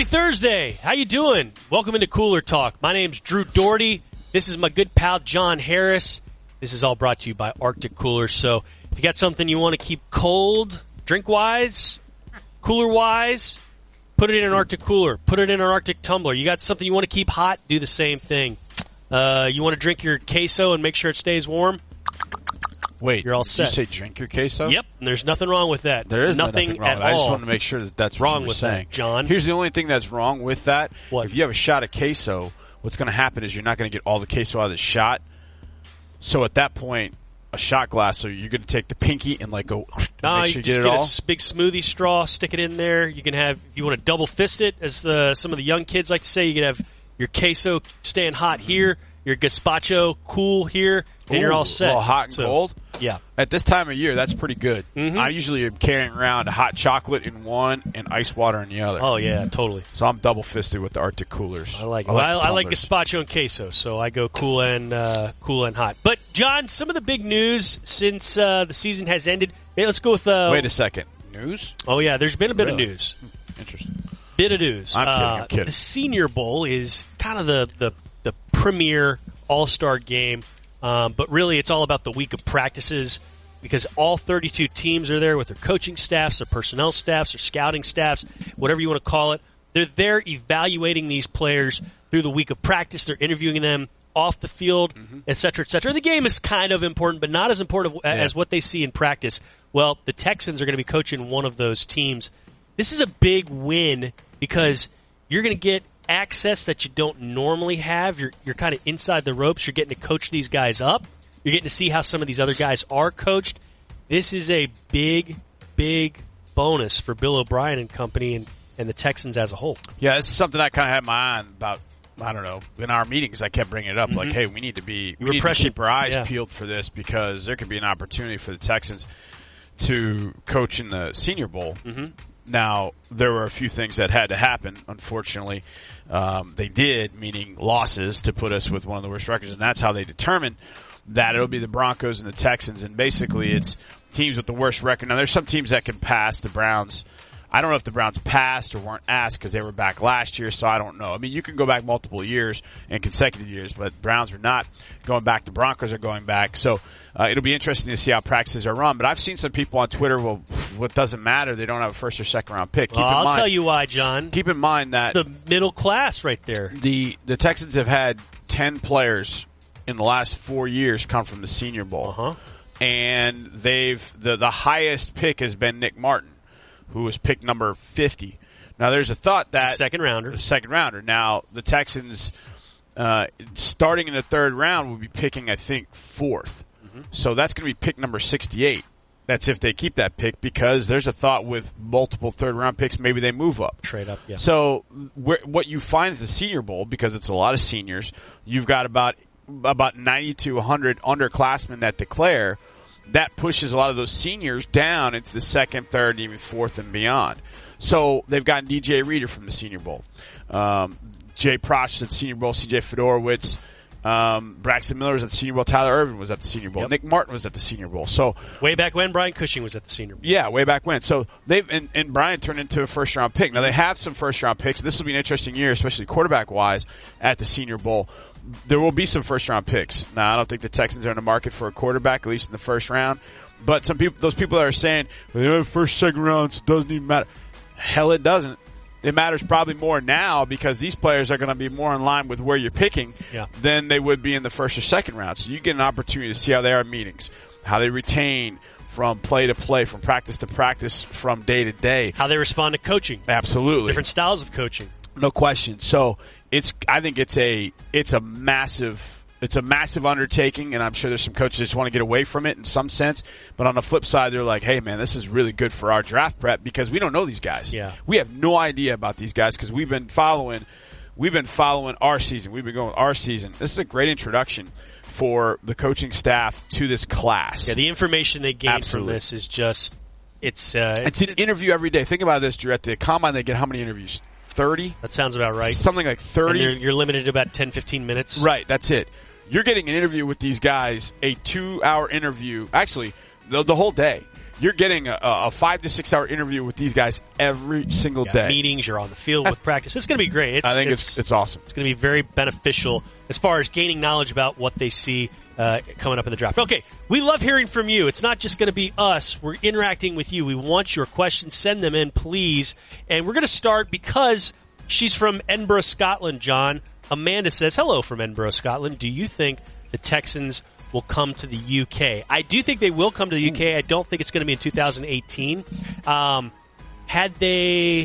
Happy Thursday. How you doing? Welcome into Cooler Talk. My name's Drew Doherty. This is my good pal John Harris. This is all brought to you by Arctic Coolers. So if you got something you want to keep cold, drink-wise, cooler-wise, put it in an Arctic cooler. Put it in an Arctic tumbler. You got something you want to keep hot, do the same thing. You want to drink your queso and make sure it stays warm? Wait, you're all set. Did you say drink your queso? Yep, and there's nothing wrong with that. There is nothing wrong at with it. I just all want to make sure that that's what wrong you were with saying. that, John. Here's the only thing that's wrong with that. What? If you have a shot of queso, what's going to happen is you're not going to get all the queso out of the shot. So at that point, a shot glass, so you're going to take the pinky and go. No, make sure you just get a big smoothie straw, stick it in there. You can have, if you want to double fist it, as some of the young kids like to say, you can have your queso staying hot here, your gazpacho cool here, and you're all set. A little hot and cold? Yeah. At this time of year, that's pretty good. Mm-hmm. I usually am carrying around hot chocolate in one and ice water in the other. Oh, yeah, totally. So I'm double-fisted with the Arctic coolers. I like it. I like gazpacho and queso, so I go cool and hot. But, John, some of the big news since the season has ended. Hey, let's go with... Wait a second. News? Oh, yeah, there's been a bit of news. Interesting. Bit of news. I'm kidding. The Senior Bowl is kind of the premier all-star game, but really it's all about the week of practices because all 32 teams are there with their coaching staffs, their personnel staffs, their scouting staffs, whatever you want to call it. They're there evaluating these players through the week of practice. They're interviewing them off the field, et cetera, et cetera. The game is kind of important, but not as important as what they see in practice. Well, the Texans are going to be coaching one of those teams. This is a big win because you're going to get access that you don't normally have. You're kind of inside the ropes. You're getting to coach these guys up. You're getting to see how some of these other guys are coached. This is a big, big bonus for Bill O'Brien and company and the Texans as a whole. Yeah, this is something I kind of had my eye on about, I don't know, in our meetings I kept bringing it up. Like, hey, we need to keep our eyes peeled for this because there could be an opportunity for the Texans to coach in the Senior Bowl. Now, there were a few things that had to happen, unfortunately. They did, meaning losses, to put us with one of the worst records, and that's how they determined that it'll be the Broncos and the Texans, and basically it's teams with the worst record. Now, there's some teams that can pass. The Browns, I don't know if the Browns passed or weren't asked because they were back last year, so I don't know. I mean, you can go back multiple years and consecutive years, but Browns are not going back. The Broncos are going back, so it'll be interesting to see how practices are run. But I've seen some people on Twitter, well, what doesn't matter, they don't have a first or second round pick. I'll tell you why, John. Keep in mind that it's the middle class right there. The Texans have had 10 players in the last 4 years come from the Senior Bowl. And the highest pick has been Nick Martin, who was pick number 50. Now, there's a thought that second rounder. Now, the Texans, starting in the third round, will be picking, I think, fourth. So that's going to be pick number 68. That's if they keep that pick, because there's a thought with multiple third-round picks, maybe they move up. Trade up, yeah. So what you find at the Senior Bowl, because it's a lot of seniors, you've got about 90 to 100 underclassmen that declare. That pushes a lot of those seniors down into the second, third, even fourth and beyond. So they've gotten DJ Reader from the Senior Bowl. Jay Prosch at the Senior Bowl, CJ Fedorowicz. Braxton Miller was at the Senior Bowl. Tyler Irvin was at the Senior Bowl. Nick Martin was at the Senior Bowl. So way back when, Brian Cushing was at the Senior Bowl. Yeah, way back when. So they've and Brian turned into a first round pick. Now they have some first round picks. This will be an interesting year, especially quarterback wise, at the Senior Bowl. There will be some first round picks. Now I don't think the Texans are in the market for a quarterback, at least in the first round. But those people that are saying, well, first, second rounds doesn't even matter. Hell, it doesn't. It matters probably more now because these players are going to be more in line with where you're picking than they would be in the first or second round. So you get an opportunity to see how they are in meetings, how they retain from play to play, from practice to practice, from day to day. How they respond to coaching. Absolutely. Different styles of coaching. No question. So I think it's a massive undertaking, and I'm sure there's some coaches that just want to get away from it in some sense. But on the flip side, they're like, hey, man, this is really good for our draft prep because we don't know these guys. Yeah. We have no idea about these guys because we've been following our season. We've been going our season. This is a great introduction for the coaching staff to this class. Yeah, the information they gain from this is just it's an interview every day. Think about this, Drew. At the Combine, they get how many interviews? 30? That sounds about right. Something like 30. And you're limited to about 10, 15 minutes. Right, that's it. You're getting an interview with these guys, a 2-hour interview. Actually, the whole day. you're getting a 5 to 6 hour interview with these guys every single day. Meetings, you're on the field with practice. It's going to be great. I think it's awesome. It's going to be very beneficial as far as gaining knowledge about what they see coming up in the draft. Okay, we love hearing from you. It's not just going to be us. We're interacting with you. We want your questions. Send them in, please. And we're going to start because she's from Edinburgh, Scotland, John. Amanda says, hello from Edinburgh, Scotland. Do you think the Texans will come to the UK? I do think they will come to the UK. I don't think it's going to be in 2018. Had they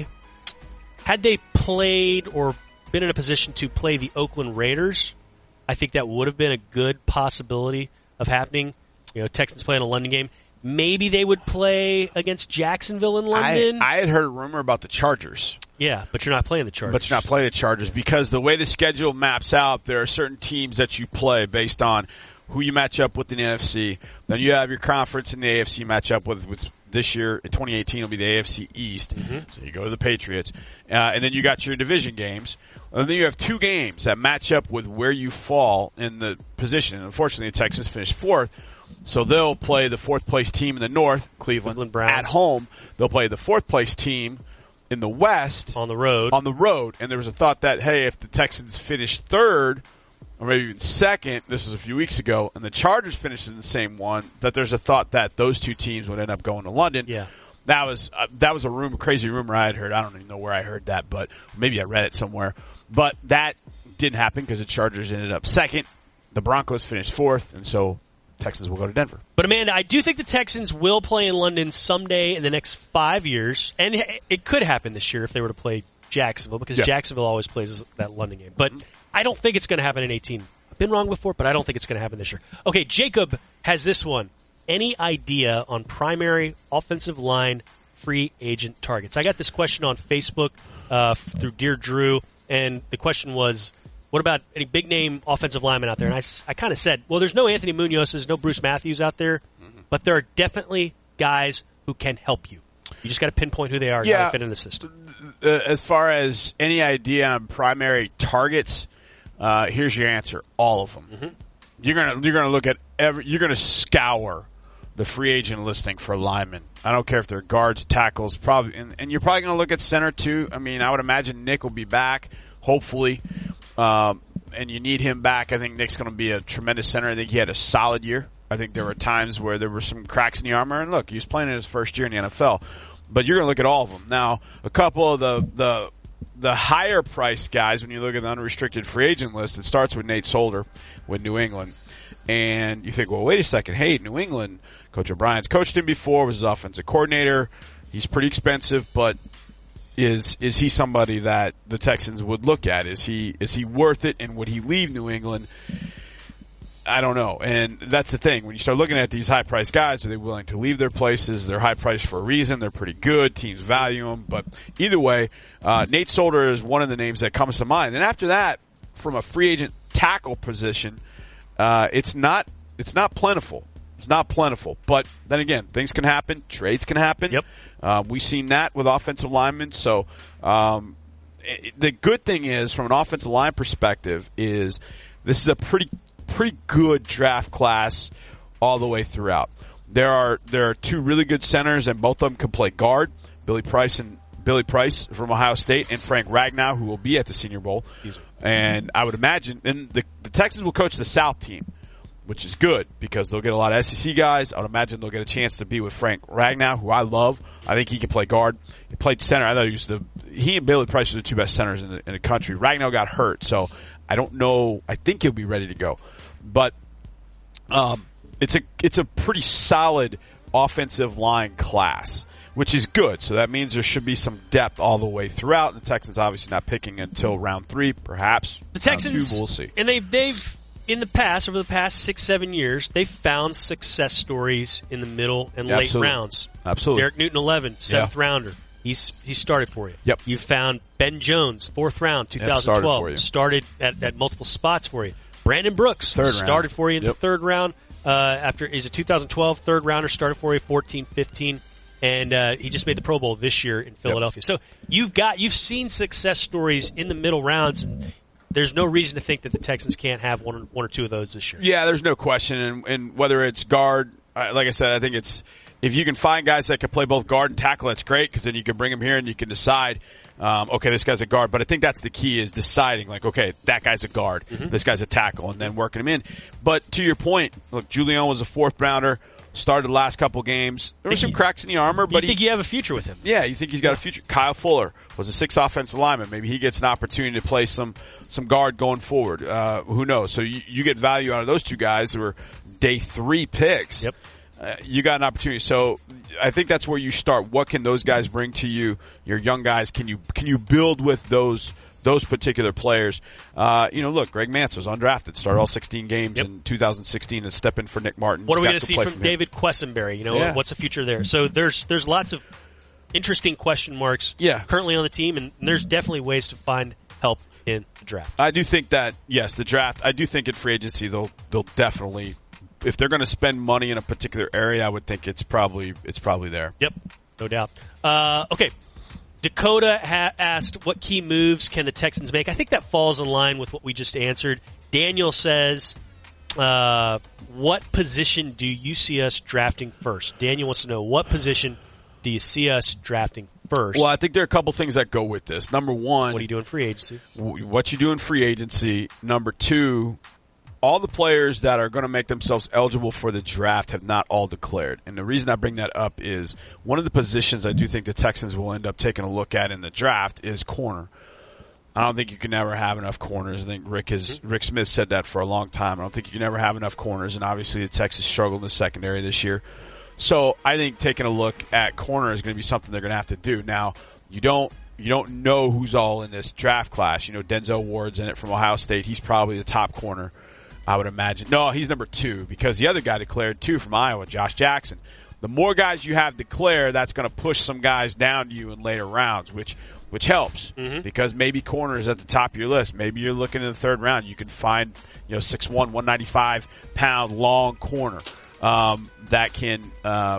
played or been in a position to play the Oakland Raiders, I think that would have been a good possibility of happening. You know, Texans playing a London game. Maybe they would play against Jacksonville in London. I had heard a rumor about the Chargers. Yeah, but you're not playing the Chargers. Because the way the schedule maps out, there are certain teams that you play based on who you match up with in the NFC. Then you have your conference in the AFC match up with this year in 2018 will be the AFC East. Mm-hmm. So you go to the Patriots. And then you got your division games. And then you have 2 games that match up with where you fall in the position. And unfortunately, the Texans finished 4th. So they'll play the 4th place team in the North, Cleveland Browns. At home. They'll play the 4th place team in the West. On the road. And there was a thought that, hey, if the Texans finish 3rd, or maybe even 2nd, this was a few weeks ago, and the Chargers finished in the same one, that there's a thought that those 2 teams would end up going to London. Yeah. That was a crazy rumor I had heard. I don't even know where I heard that, but maybe I read it somewhere. But that didn't happen because the Chargers ended up 2nd. The Broncos finished 4th, and so Texans will go to Denver. But Amanda, I do think the Texans will play in London someday in the next 5 years, and it could happen this year if they were to play Jacksonville, because Jacksonville always plays that London game. But I don't think it's going to happen in 18. I've been wrong before, but I don't think it's going to happen this year. Okay, Jacob has this one. Any idea on primary offensive line free agent targets? I got this question on Facebook through Dear Drew, and the question was, what about any big-name offensive linemen out there? And I kind of said, well, there's no Anthony Munoz's, no Bruce Matthews out there, but there are definitely guys who can help you. You just got to pinpoint who they are and how they fit in the system. As far as any idea on primary targets, here's your answer: all of them. Mm-hmm. You're gonna look at you're gonna scour the free agent listing for linemen. I don't care if they're guards, tackles, probably, and you're probably gonna look at center too. I mean, I would imagine Nick will be back, hopefully, and you need him back. I think Nick's gonna be a tremendous center. I think he had a solid year. I think there were times where there were some cracks in the armor, and look, he was playing in his first year in the NFL. But you're going to look at all of them. Now, a couple of the higher priced guys, when you look at the unrestricted free agent list, it starts with Nate Solder with New England. And you think, well, wait a second. Hey, New England, Coach O'Brien's coached him before, was his offensive coordinator. He's pretty expensive, but is he somebody that the Texans would look at? Is he worth it, and would he leave New England? I don't know. And that's the thing. When you start looking at these high-priced guys, are they willing to leave their places? They're high-priced for a reason. They're pretty good. Teams value them. But either way, Nate Solder is one of the names that comes to mind. And after that, from a free agent tackle position, it's not plentiful. It's not plentiful. But then again, things can happen. Trades can happen. Yep. We've seen that with offensive linemen. So the good thing is, from an offensive line perspective, is this is a pretty good draft class all the way throughout. There are 2 really good centers, and both of them can play guard. Billy Price from Ohio State, and Frank Ragnow, who will be at the Senior Bowl. And I would imagine, and the Texans will coach the South team, which is good because they'll get a lot of SEC guys. I would imagine they'll get a chance to be with Frank Ragnow, who I love. I think he can play guard. He played center. I thought he and Billy Price were the 2 best centers in the country. Ragnow got hurt, so I don't know. I think he'll be ready to go. But it's a pretty solid offensive line class, which is good. So that means there should be some depth all the way throughout. The Texans obviously not picking until round 3, perhaps. The Texans, round 2, we'll see. And they've in the past, over the past 6-7 years, they've found success stories in the middle and late rounds. Absolutely. Derek Newton, 11, 7th rounder. He started for you. Yep. You found Ben Jones, 4th round, 2012. Started at multiple spots for you. Brandon Brooks started for you in the 3rd round. He's a 2012 3rd rounder, started for you 14, 15, and he just made the Pro Bowl this year in Philadelphia. Yep. So you've seen success stories in the middle rounds, and there's no reason to think that the Texans can't have one or 2 of those this year. Yeah, there's no question, and whether it's guard, like I said, I think if you can find guys that can play both guard and tackle, that's great because then you can bring them here and you can decide, okay, this guy's a guard. But I think that's the key is deciding, like, okay, that guy's a guard, this guy's a tackle, and then working him in. But to your point, look, Julian was a fourth-rounder, started the last couple games. There were some cracks in the armor. But you think you have a future with him? Yeah, you think he's got a future. Kyle Fuller was a 6 offensive lineman. Maybe he gets an opportunity to play some guard going forward. Who knows? So you get value out of those two guys who are day 3 picks. Yep. You got an opportunity. So I think that's where you start. What can those guys bring to you? Your young guys, can you build with those particular players? Look, Greg Mance was undrafted, started all 16 games in 2016 and step in for Nick Martin. What are we going to see from David Quessenberry? What's the future there? So there's lots of interesting question marks currently on the team, and there's definitely ways to find help in the draft. I do think that, yes, the draft, I do think in free agency they'll definitely, if they're going to spend money in a particular area, I would think it's probably there. Yep, no doubt. Okay. Dakota asked, what key moves can the Texans make? I think that falls in line with what we just answered. Daniel says, what position do you see us drafting first? Daniel wants to know, what position do you see us drafting first? Well, I think there are a couple things that go with this. Number one, what do you do in free agency? What you do in free agency. Number two, all the players that are going to make themselves eligible for the draft have not all declared. And the reason I bring that up is one of the positions I do think the Texans will end up taking a look at in the draft is corner. I don't think you can ever have enough corners. I think Rick Smith said that for a long time. I don't think you can ever have enough corners, and obviously the Texans struggled in the secondary this year. So I think taking a look at corner is going to be something they're going to have to do. Now, you don't know who's all in this draft class. Denzel Ward's in it from Ohio State. He's probably the top corner, I would imagine. No, he's number 2 because the other guy declared 2 from Iowa, Josh Jackson. The more guys you have declare, that's going to push some guys down to you in later rounds, which helps because maybe corner is at the top of your list. Maybe you're looking in the 3rd round. You can find 6'1", 195-pound long corner that can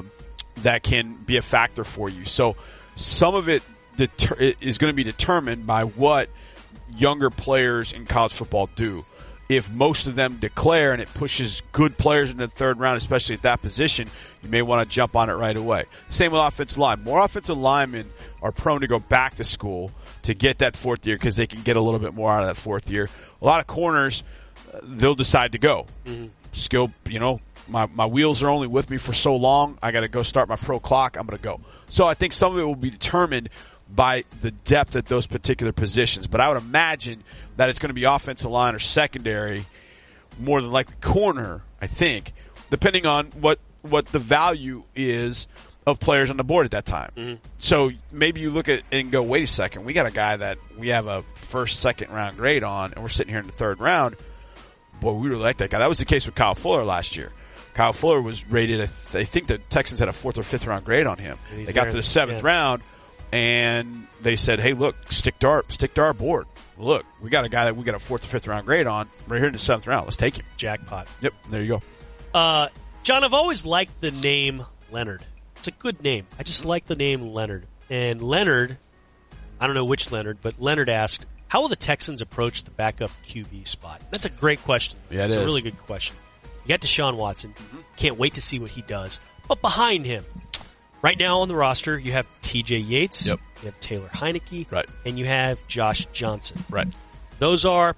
be a factor for you. So some of it is going to be determined by what younger players in college football do. If most of them declare and it pushes good players into the 3rd round, especially at that position, you may want to jump on it right away. Same with offensive line. More offensive linemen are prone to go back to school to get that 4th year because they can get a little bit more out of that 4th year. A lot of corners, they'll decide to go. Skill, my wheels are only with me for so long. I got to go start my pro clock. I'm going to go. So I think some of it will be determined by the depth at those particular positions. But I would imagine that it's going to be offensive line or secondary, more than likely corner, I think, depending on what the value is of players on the board at that time. So maybe you look at it and go, wait a second, we got a guy that we have a 1st, 2nd round grade on, and we're sitting here in the 3rd round. Boy, we really like that guy. That was the case with Kyle Fuller last year. Kyle Fuller was rated, I think the Texans had a 4th or 5th round grade on him. They got to the 7th round, and they said, hey, look, stick to our board. Look, we got a guy that we got a 4th or 5th round grade on right here in the 7th round. Let's take him. Jackpot. Yep, there you go. John, I've always liked the name Leonard. It's a good name. I just like the name Leonard. And Leonard, I don't know which Leonard, but Leonard asked, how will the Texans approach the backup QB spot? That's a great question. Yeah, it's a really good question. You got Deshaun Watson. Can't wait to see what he does. But behind him, right now on the roster, you have T.J. Yates, you have Taylor Heineke, and you have Josh Johnson. Those are,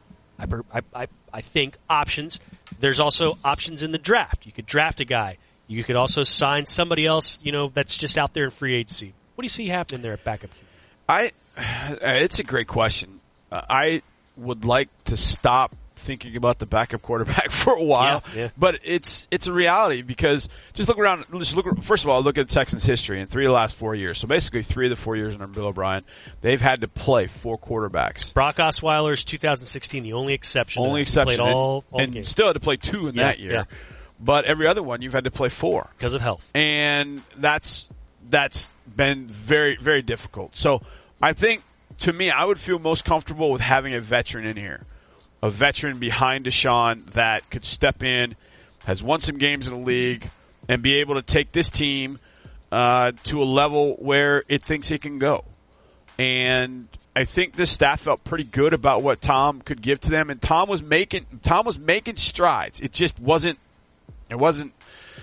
I think, options. There's also options in the draft. You could draft a guy. You could also sign somebody else, that's just out there in free agency. What do you see happening there at backup QB? It's a great question. I would like to stop thinking about the backup quarterback for a while, but it's a reality because just look around. First of all, look at the Texans' history in 3 of the last 4 years. So basically, 3 of the 4 years under Bill O'Brien, they've had to play 4 quarterbacks. Brock Osweiler's 2016, the only exception. Played all and games. Still had to play 2 in that year. But every other one, you've had to play 4 because of health, and that's been very, very difficult. So I think, to me, I would feel most comfortable with having a veteran in here. A veteran behind Deshaun that could step in, has won some games in the league, and be able to take this team to a level where it thinks it can go. And I think this staff felt pretty good about what Tom could give to them, and Tom was making strides. It just wasn't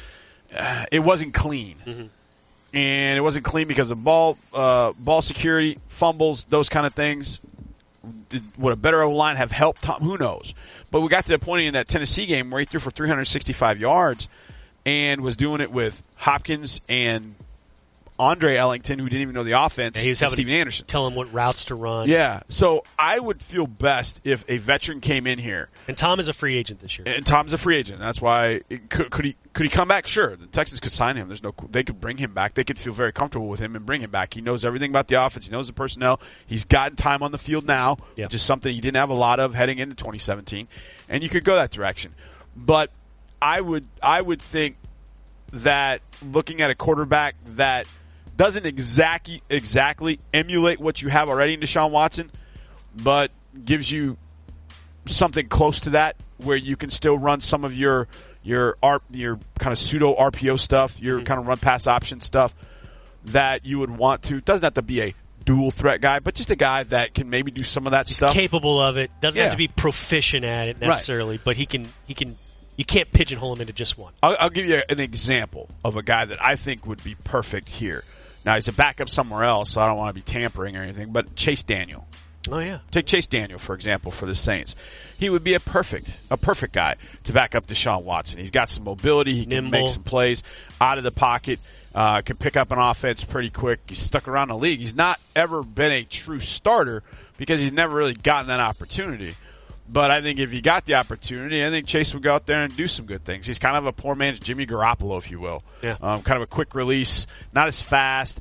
it wasn't clean. Mm-hmm. And it wasn't clean because of ball security, fumbles, those kind of things. Would a better O-line have helped Tom? Who knows? But we got to the point in that Tennessee game where he threw for 365 yards and was doing it with Hopkins and Andre Ellington, who didn't even know the offense, he was having Steven Anderson. Tell him what routes to run. Yeah. So I would feel best if a veteran came in here. And Tom is a free agent this year. And Tom's a free agent. That's why could he come back? Sure. The Texans could sign him. They could bring him back. They could feel very comfortable with him and bring him back. He knows everything about the offense. He knows the personnel. He's gotten time on the field now, which is something he didn't have a lot of heading into 2017. And you could go that direction. But I would think that looking at a quarterback that doesn't exactly emulate what you have already in Deshaun Watson, but gives you something close to that where you can still run some of your kind of pseudo RPO stuff, your kind of run pass option stuff that you would want to. Doesn't have to be a dual threat guy, but just a guy that can maybe do some of that stuff. Capable of it. Doesn't have to be proficient at it necessarily, but he can. You can't pigeonhole him into just one. I'll give you an example of a guy that I think would be perfect here. Now, he's a backup somewhere else, so I don't want to be tampering or anything, but Chase Daniel. Oh, yeah. Take Chase Daniel, for example, for the Saints. He would be a perfect guy to back up Deshaun Watson. He's got some mobility. He can make some plays out of the pocket, can pick up an offense pretty quick. He's stuck around the league. He's not ever been a true starter because he's never really gotten that opportunity. But I think if he got the opportunity, I think Chase would go out there and do some good things. He's kind of a poor man's Jimmy Garoppolo, if you will. Yeah. Kind of a quick release, not as fast,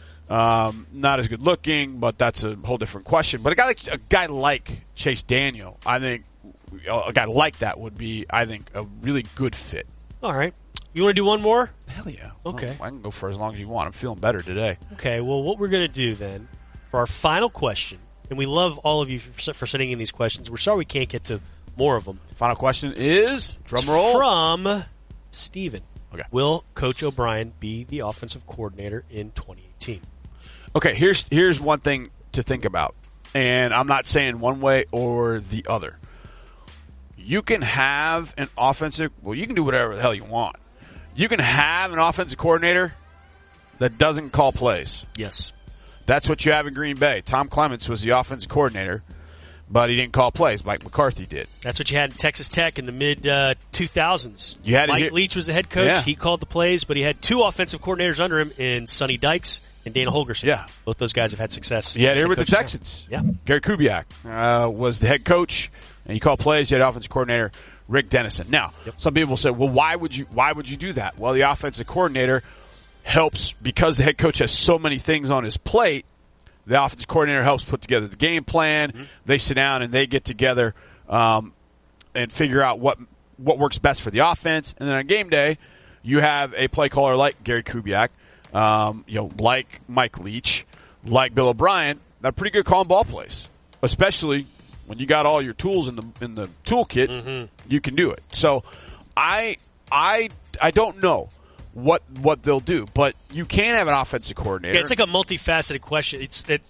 not as good looking, but that's a whole different question. But a guy like Chase Daniel, I think a guy like that would be, I think, a really good fit. All right. You want to do one more? Hell yeah. Okay. I can go for as long as you want. I'm feeling better today. Okay. Well, what we're going to do then for our final question. And we love all of you for sending in these questions. We're sorry we can't get to more of them. Final question is, drum roll, from Steven. Okay. Will Coach O'Brien be the offensive coordinator in 2018? Okay, here's one thing to think about. And I'm not saying one way or the other. You can have an offensive, you can do whatever the hell you want. You can have an offensive coordinator that doesn't call plays. Yes. That's what you have in Green Bay. Tom Clements was the offensive coordinator, but he didn't call plays. Mike McCarthy did. That's what you had in Texas Tech in the mid-2000s. Mike Leach was the head coach. Yeah. He called the plays, but he had two offensive coordinators under him in Sonny Dykes and Dana Holgorsen. Yeah. Both those guys have had success. He had here with the Texans. Yeah. Gary Kubiak was the head coach, and he called plays. He had offensive coordinator Rick Dennison. Now, some people say, well, why would you do that? Well, the offensive coordinator helps because the head coach has so many things on his plate. The offensive coordinator helps put together the game plan. Mm-hmm. They sit down and they get together and figure out what works best for the offense. And then on game day, you have a play caller like Gary Kubiak, like Mike Leach, like Bill O'Brien, that pretty good calling ball plays, especially when you got all your tools in the toolkit. Mm-hmm. You can do it. So I don't know what they'll do, but you can have an offensive coordinator. Yeah, it's like a multifaceted question.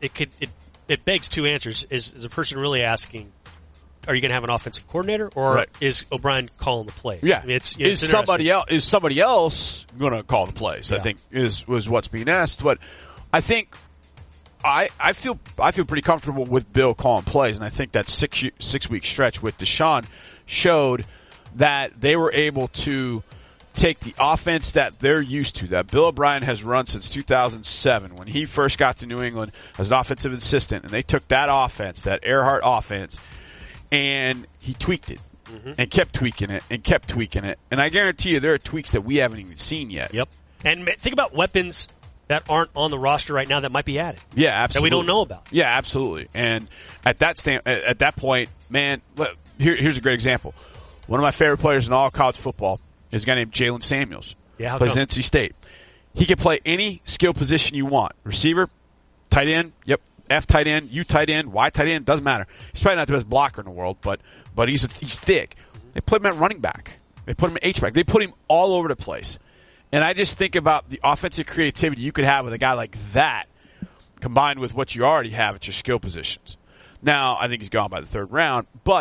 It begs two answers. Is a person really asking, are you going to have an offensive coordinator, or is O'Brien calling the plays? Yeah, I mean, is somebody else going to call the plays? Yeah. I think was what's being asked. But I think I feel pretty comfortable with Bill calling plays, and I think that 6 week stretch with Deshaun showed that they were able to take the offense that they're used to, that Bill O'Brien has run since 2007 when he first got to New England as an offensive assistant, and they took that offense, that Earhart offense, and he tweaked it and kept tweaking it and kept tweaking it. And I guarantee you there are tweaks that we haven't even seen yet. Yep. And think about weapons that aren't on the roster right now that might be added. Yeah, absolutely. That we don't know about. Yeah, absolutely. And at that point, man, here's a great example. One of my favorite players in all college football is a guy named Jalen Samuels. Yeah, plays at NC State. He can play any skill position you want. Receiver, tight end, yep. F tight end, U tight end, Y tight end, doesn't matter. He's probably not the best blocker in the world, but he's thick. They put him at running back. They put him at H-back. They put him all over the place. And I just think about the offensive creativity you could have with a guy like that combined with what you already have at your skill positions. Now, I think he's gone by the third round, but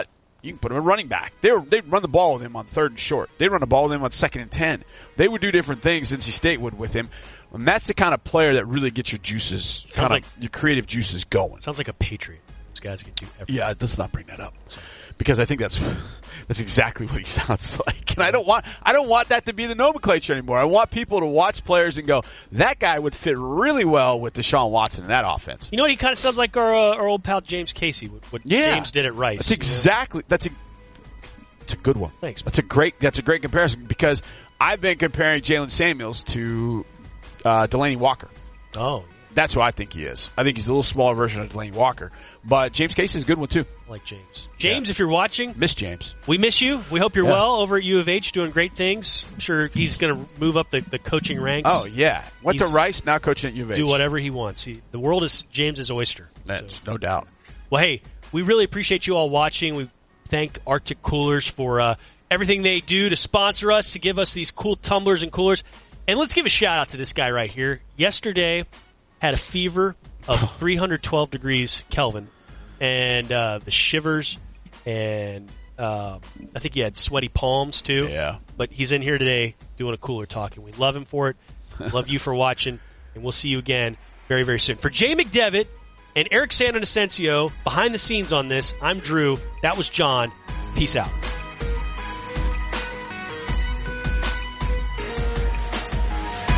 You can put him at running back. They'd run the ball with him on 3rd and short. They'd run the ball with him on 2nd and 10. They would do different things NC State would with him. And that's the kind of player that really gets your juices, your creative juices going. Sounds like a Patriot. Those guys can do everything. Yeah, let's not bring that up. Because I think that's exactly what he sounds like. And I don't want that to be the nomenclature anymore. I want people to watch players and go, that guy would fit really well with Deshaun Watson in that offense. You know what? He kind of sounds like our old pal James Casey. What James did at Rice. That's exactly. It's a good one. Thanks. That's a great comparison because I've been comparing Jalen Samuels to Delaney Walker. Oh. That's who I think he is. I think he's a little smaller version of Delaney Walker. But James Casey is a good one, too. I like James. James, if you're watching. Miss James. We miss you. We hope you're well over at U of H doing great things. I'm sure he's going to move up the coaching ranks. Oh, yeah. Went to Rice, now coaching at U of H. Do whatever he wants. The world is James's oyster. That's no doubt. Well, hey, we really appreciate you all watching. We thank Arctic Coolers for everything they do to sponsor us, to give us these cool tumblers and coolers. And let's give a shout-out to this guy right here. Yesterday, had a fever of 312 degrees Kelvin, and the shivers, and I think he had sweaty palms, too. Yeah. But he's in here today doing a cooler talking. We love him for it. Love you for watching, and we'll see you again very, very soon. For Jay McDevitt and Eric Santonacencio, behind the scenes on this, I'm Drew. That was John. Peace out.